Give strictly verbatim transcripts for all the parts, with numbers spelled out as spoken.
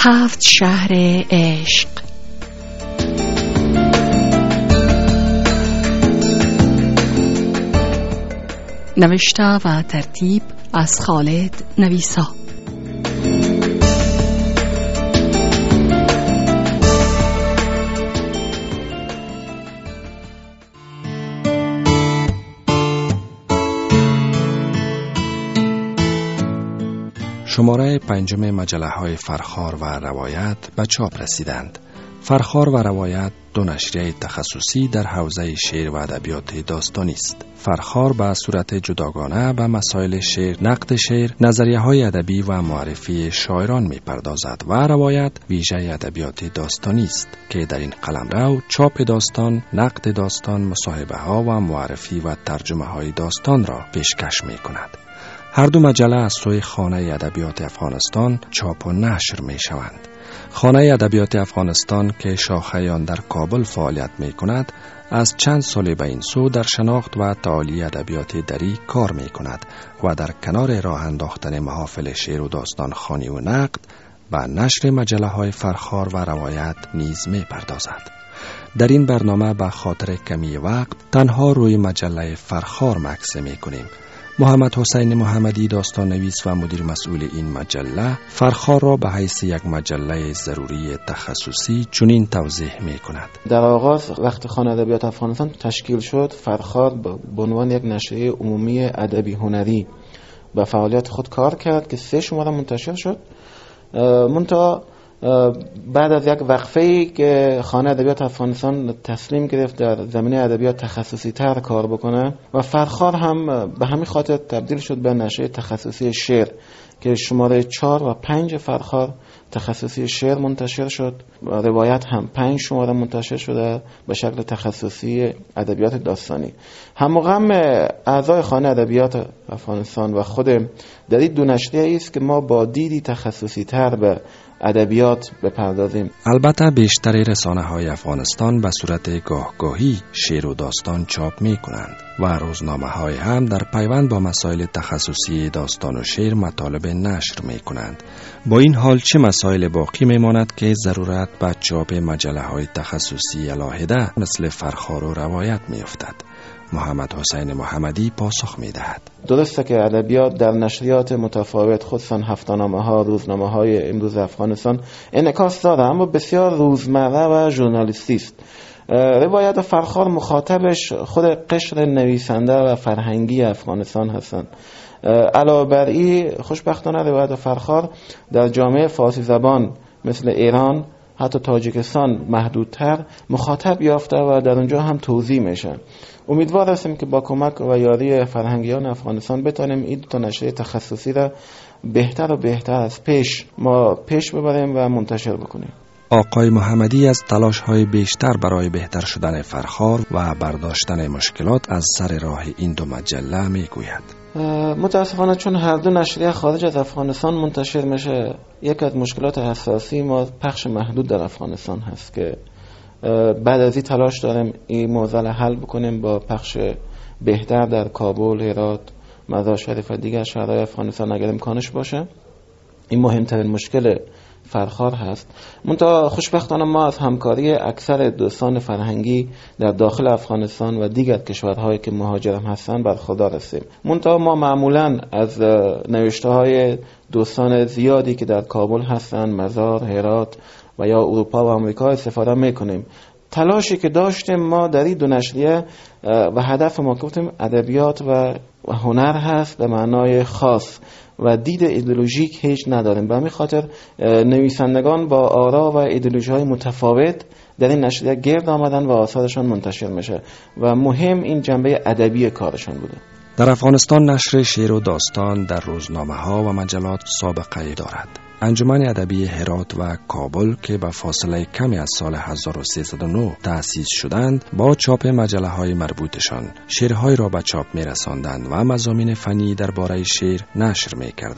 هفت شهر عشق. نوشته و ترتیب از خالد نویسا. شماره پنجم مجله های فرخار و روایت به چاپ رسیدند. فرخار و روایت دو نشریه تخصصی در حوزه شعر و ادبیات داستانی است. فرخار به صورت جداگانه به مسائل شعر، نقد شعر، نظریه های ادبی و معرفی شاعران می پردازد و روایت ویژه ادبیات داستانی است که در این قلمرو چاپ داستان، نقد داستان، مصاحبه ها و معرفی و ترجمه های داستان را پیشکش می کند. هر دو مجله از سوی خانه ادبیات افغانستان چاپ و نشر می شوند. خانه ادبیات افغانستان که شاخه آن در کابل فعالیت می کند، از چند سال به این سو در شناخت و تعالی ادبیات دری کار می کند و در کنار راه انداختن محافل شعر و داستان خوانی و نقد و نشر مجله های فرخار و روایت نیز می پردازد. در این برنامه به خاطر کمی وقت تنها روی مجله فرخار مکث می کنیم. محمد حسین محمدی داستان نویس و مدیر مسئول این مجله فرخار را به حیث یک مجله ضروری تخصصی چنین توضیح می کند. در آغاز وقت خانه ادبیات افغانستان تشکیل شد، فرخار به عنوان یک نشریه عمومی ادبی هنری به فعالیت خود کار کرد که سه شماره منتشر شد. منتها بعد از یک وقفه‌ای که خانه ادبیات افغانستان تصمیم گرفت در زمینه ادبیات تخصصی تر کار بکنه و فرخار هم به همین خاطر تبدیل شد به نشریه تخصصی شعر که شماره چهار و پنج فرخار تخصصی شعر منتشر شد و روایت هم پنج شماره منتشر شده به شکل تخصصی ادبیات داستانی. همغم اعضای خانه ادبیات افغانستان و خود در این دو نشریه است که ما با دیدی تخصصی تر به ادبیات بپردازیم. البته بیشتر رسانه های افغانستان به صورت گاهگاهی شعر و داستان چاپ می کنند و روزنامه های هم در پیوند با مسائل تخصصی داستان و شعر مطالب نشر می کنند. با این حال چه مسائل باقی می ماند که ضرورت به چاپ مجله های تخصصی علاهده مثل فرخار و روایت می افتد؟ محمد حسین محمدی پاسخ می دهد. درسته که ادبیات در نشریات متفاوت خصوصا هفته‌نامه ها، روزنامه های امروز افغانستان انعکاس داره، اما بسیار روزمره و ژورنالیستی است. روایت فرخار مخاطبش خود قشر نویسنده و فرهنگی افغانستان هستند. علاوه بر این خوشبختانه روایت فرخار در جامعه فارسی زبان مثل ایران، حتی تاجیکستان محدودتر مخاطب یافته و در اونجا هم توزیع میشه. امیدوار هستیم که با کمک و یاری فرهنگیان افغانستان بتونیم این دو تا نشریه تخصصی را بهتر و بهتر از پیش ما پیش ببریم و منتشر بکنیم. آقای محمدی از تلاش‌های بیشتر برای بهتر شدن فرخار و برداشتن مشکلات از سر راه این دو مجله میگوید. متاسفانه چون هر دو نشریه خارج از افغانستان منتشر میشه، یک از مشکلات اساسی ما پخش محدود در افغانستان هست که بعد از این تلاش داریم این موضوع را حل بکنیم با پخش بهتر در کابل، هرات، مزار شریف و دیگر شهرهای افغانستان اگر امکانش باشه. این مهمترین مشکل فرخار هست. منتها خوشبختانه ما از همکاری اکثر دوستان فرهنگی در داخل افغانستان و دیگر کشورهایی که مهاجرم هستن برخوردار هستیم. منتها ما معمولا از نوشته های دوستان زیادی که در کابل هستن، مزار، هرات و یا اروپا و آمریکا استفاده میکنیم. تلاشی که داشتیم ما در این دو نشریه و هدف ما گفتیم ادبیات و هنر هست به معنای خاص و دید ایدئولوژیک هیچ نداریم. به همین خاطر نویسندگان با آرا و ایدئولوژی های متفاوت در این نشریه گرد آمدن و آثارشان منتشر میشه و مهم این جنبه ادبی کارشان بوده. در افغانستان نشر شعر و داستان در روزنامه ها و مجلات سابقه دارد. انجمن ادبی هرات و کابل که به فاصله کمی از سال هزار و سیصد و نه تأسیس شدند، با چاپ مجله های مربوطشان شعرهای را به چاپ می رساندند و مضامین فنی درباره شعر نشر می کردند.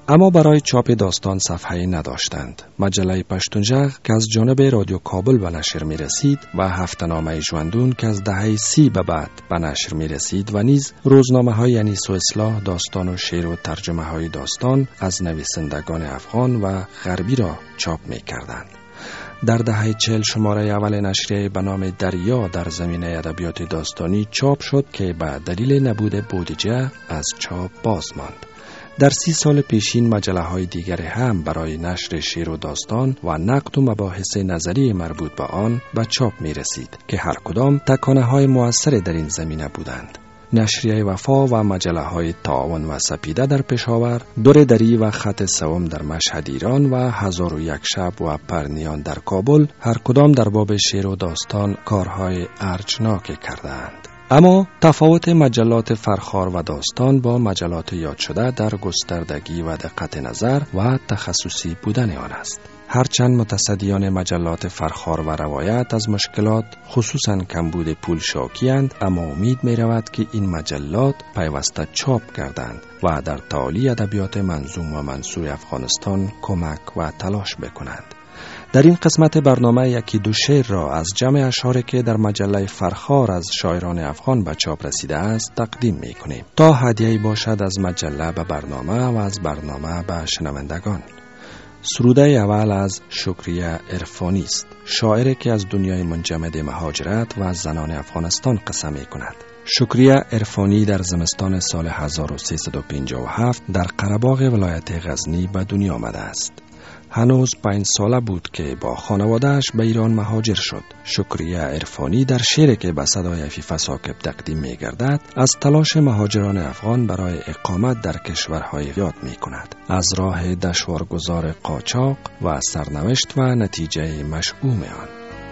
اما برای چاپ داستان صفحه‌ای نداشتند. مجله پشتونژغ که از جانب رادیو کابل به نشر می رسید و هفته‌نامه ژوندون که از دهه سی به بعد به نشر می رسید و نیز روزنامه های انیس و اصلاح داستان و شعر و ترجمه های داستان از نویسندگان افغان و غربی را چاپ می کردند. در دهه چهل شماره اول نشریه به نام دریا در زمینه ادبیات داستانی چاپ شد که به دلیل نبود بودجه از چاپ باز ماند. در سی سال پیشین مجله های دیگری هم برای نشر شعر و داستان و نقد و مباحث نظری مربوط به آن به چاپ می رسید که هر کدام تکانه های مؤثر در این زمینه بودند. نشریه وفا و مجله های تعاون و سپیده در پشاور، دور دری و خط سوم در مشهد ایران و هزار و یک شب و پرنیان در کابل هر کدام در باب شعر و داستان کارهای ارجناک کردند. اما تفاوت مجلات فرخار و داستان با مجلات یاد شده در گستردگی و دقت نظر و تخصصی بودن آن است. هرچند متصدیان مجلات فرخار و روایت از مشکلات خصوصاً کمبود پول شاکی‌اند، اما امید می رود که این مجلات پیوسته چاپ گردند و در تعالی ادبیات منظوم و منثور افغانستان کمک و تلاش بکنند. در این قسمت برنامه یکی دو شعر را از جمع اشعاری که در مجله فرخار از شاعران افغان به چاپ رسیده است تقدیم می کنیم تا هدیه‌ای باشد از مجله به برنامه و از برنامه به شنوندگان. سروده اول از شکریه عرفانی است، شاعری که از دنیای منجمد مهاجرت و زنان افغانستان قصه می کند. شکریه عرفانی در زمستان سال هزار و سیصد و پنجاه و هفت در قره‌باغ ولایت غزنی به دنیا آمده است. هنوز پنج ساله بود که با خانواده‌اش به ایران مهاجر شد. شکریه عرفانی در شعری که به صدای عفیف ساکب تقدیم می گردد از تلاش مهاجران افغان برای اقامت در کشورهای یاد می کند، از راه دشوارگذار قاچاق و سرنوشت و نتیجه مشؤوم آن.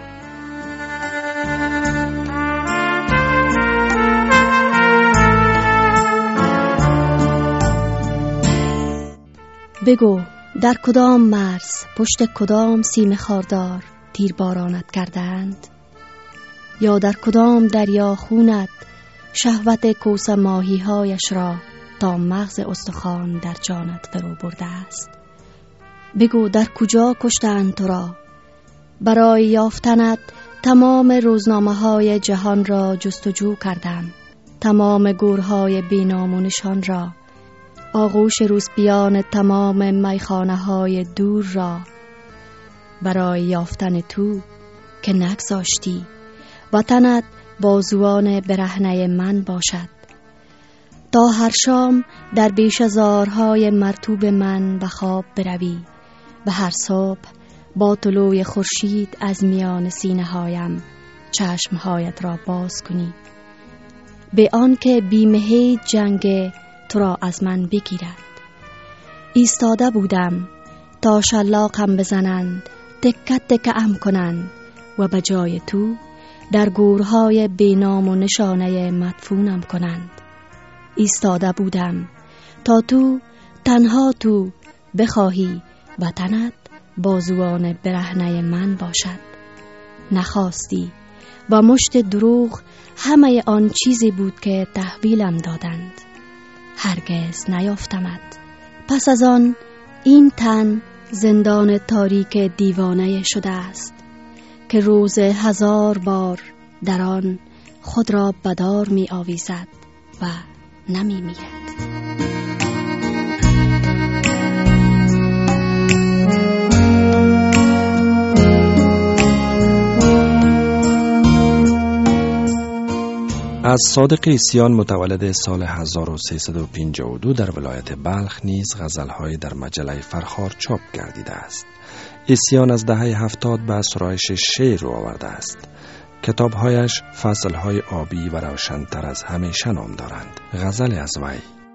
بگو در کدام مرز پشت کدام سیم خاردار تیر بارانت کردند؟ یا در کدام دریا خونت شهوت کوس ماهی هایش را تا مغز استخوان در جانت فرو برده است؟ بگو در کجا کشتند تو را؟ برای یافتنت تمام روزنامه های جهان را جستجو کردم، تمام گورهای بینام و نشان را، آغوش روسپیان تمام میخانه های دور را، برای یافتن تو که نگذاشتی وطنت بازوان برهنه من باشد، تا هر شام در بیش زارهای مرطوب من به خواب بروی و هر صبح با طلوع خورشید از میان سینه هایم چشمهایت را باز کنی، به آن که بیمه جنگ تو را از من بگیرد. ایستاده بودم تا شلاقم بزنند، تکت تکم کنند و به جای تو در گورهای بینام و نشانه مدفونم کنند. ایستاده بودم تا تو، تنها تو بخواهی وطنت بازوان برهنه من باشد. نخواستی و مشت دروغ همه آن چیزی بود که تحویلم دادند. هرگز نیافتمت. پس از آن این تن زندان تاریک دیوانه شده است که روز هزار بار در آن خود را بدار می آویزد و نمی میرد. از صادق عیسیان متولد سال هزار و سیصد و پنجاه و دو در ولایت بلخ نیز غزل‌های در مجله فرخار چاپ گردیده است. عیسیان از دهه هفتاد به سرایش شعر رو آورده است. کتاب‌هایش فصل‌های آبی و روشن‌تر از همیشه نام دارند. غزل از وی: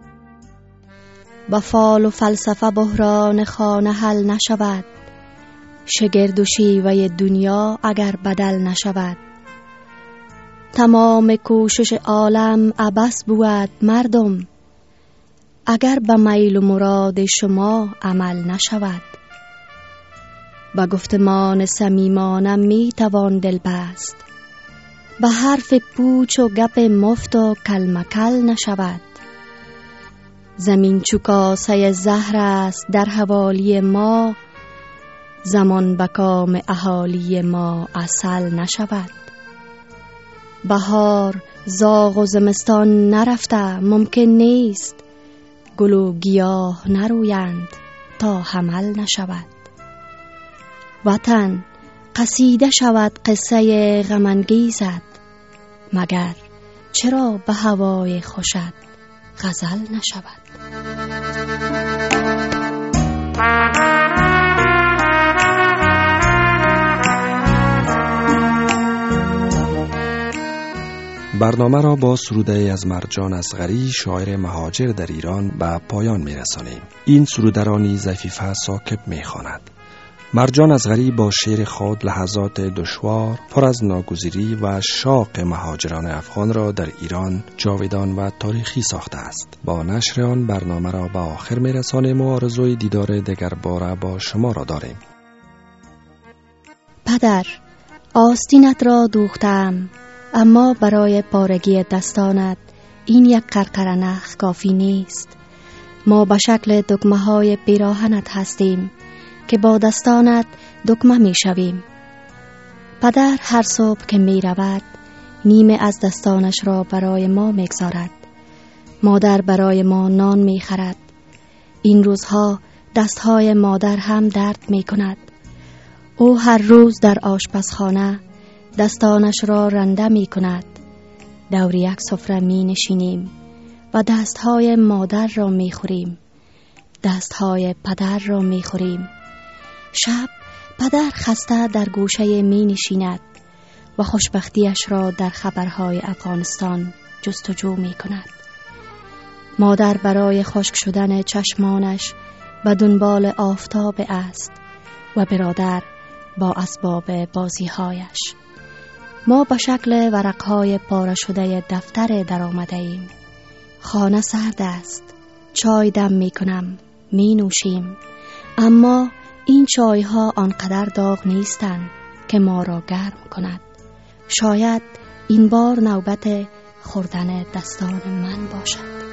با فال و فلسفه بحران خانه حل نشود، شگرد و شیوه دنیا اگر بدل نشود. تمام کوشش عالم عبث بود مردم، اگر به میل و مراد شما عمل نشود. با گفتمان صمیمانه می توان دل بست، به حرف پوچ و گپ مفت و کلمکل نشود. زمین چو کاسه زهر است در حوالی ما، زمان به کام اهالی ما عسل نشود. بهار زاغ و زمستان نرفته ممکن نیست، گل و گیاه نرویند تا حمل نشود. وطن قصیده شود قصه غم انگیزت، مگر چرا به هوای خوشت غزل نشود. برنامه را با سروده از مرجان اصغری شاعر مهاجر در ایران به پایان می رسانیم. این سروده را نیز عفیفه ثاقب می خواند. مرجان اصغری با شعر خود لحظات دشوار پر از ناگزیری و شاق مهاجران افغان را در ایران جاودان و تاریخی ساخته است. با نشر آن برنامه را به آخر می رسانیم و آرزوی دیدار دگر باره با شما را داریم. پدر، آستینت را دوختم، اما برای پارگی دستانت این یک قرقره نخ کافی نیست. ما به شکل دکمه های پیراهنت هستیم که با دستانت دکمه می شویم. پدر هر صبح که می رود نیمه از دستانش را برای ما می گذارد. مادر برای ما نان می خرد. این روزها دستهای مادر هم درد می کند. او هر روز در آشپزخانه دستانش را رنده می کند. دور یک سفره می نشینیم و دستهای مادر را می خوریم. دستهای پدر را می خوریم. شب پدر خسته در گوشه می نشیند و خوشبختیش را در خبرهای افغانستان جستجو می کند. مادر برای خشک شدن چشمانش به دنبال آفتاب است و برادر با اسباب بازیهایش. ما به شکل ورقهای پاره شده دفتر در آمده ایم. خانه سرد است. چای دم می کنم. می نوشیم. اما این چایها آنقدر داغ نیستند که ما را گرم کند. شاید این بار نوبت خوردن دستان من باشد.